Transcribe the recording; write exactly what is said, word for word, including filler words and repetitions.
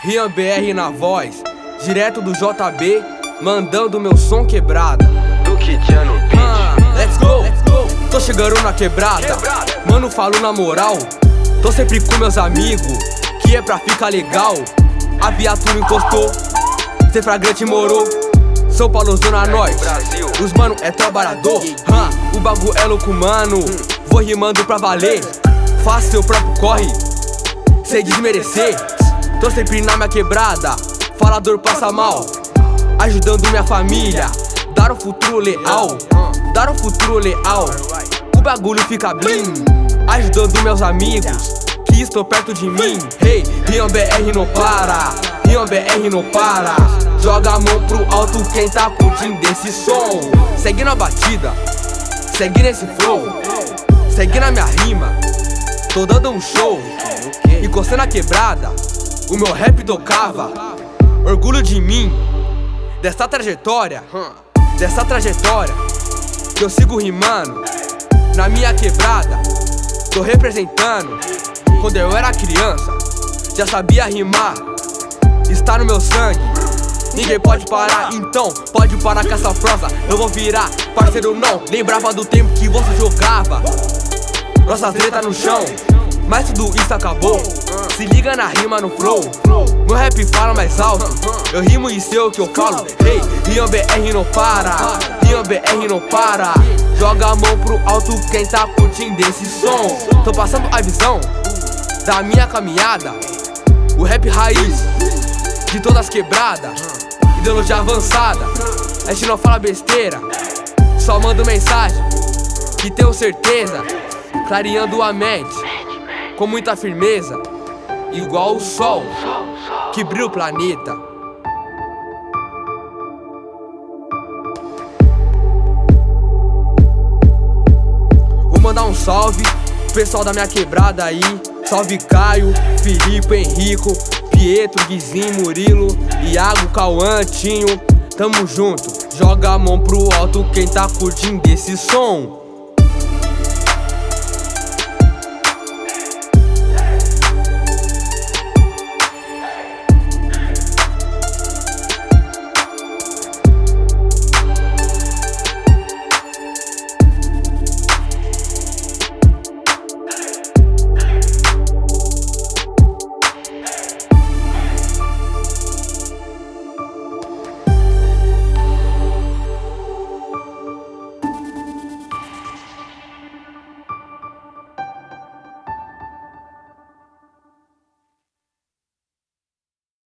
Rian B R na voz, direto do J B, mandando meu som quebrada. Do Kidiano Beat. Ah, let's go, let's go. Tô chegando na quebrada, Quebrada. Mano, falo na moral. Tô sempre com meus amigos, que é pra ficar legal. A viatura encostou, cê flagrante morou. São Paulo, Zona Norte, Brasil. os mano é trabalhador. ah, O bagulho é louco, mano. Vou rimando pra valer. Faça seu próprio corre, sem desmerecer. Tô sempre na minha quebrada, falador passa mal, ajudando minha família, dar um futuro leal, dar um futuro leal. O bagulho fica blim, ajudando meus amigos que estão perto de mim. Hey, Rian B R não para, Rian B R não para. Joga a mão pro alto quem tá curtindo esse som. Segue na batida, segue nesse flow, segue na minha rima. Tô dando um show, encostando na quebrada, o meu rap tocava. Orgulho de mim, dessa trajetória, dessa trajetória que eu sigo rimando. Na minha quebrada, tô representando. Quando eu era criança, já sabia rimar, está no meu sangue, ninguém pode parar. Então pode parar com essa prosa, eu vou virar parceiro não. Lembrava do tempo que você jogava nossas letras no chão, mas tudo isso acabou. Se liga na rima, no flow, meu rap fala mais alto, eu rimo e sei o que eu falo. Hey, Rian B R não para, Rian B R não para. Joga a mão pro alto quem tá curtindo esse som. Tô passando a visão da minha caminhada, o rap raiz de todas as quebradas, ideologia avançada. A gente não fala besteira, só mando mensagem que tenho certeza, clareando a mente com muita firmeza, igual o sol que brilha o planeta. Vou mandar um salve pro pessoal da minha quebrada aí. Salve Caio, Filipe, Henrico, Pietro, Guizinho, Murilo, Iago, Cauã, Tinho. Tamo junto, joga a mão pro alto quem tá curtindo esse som.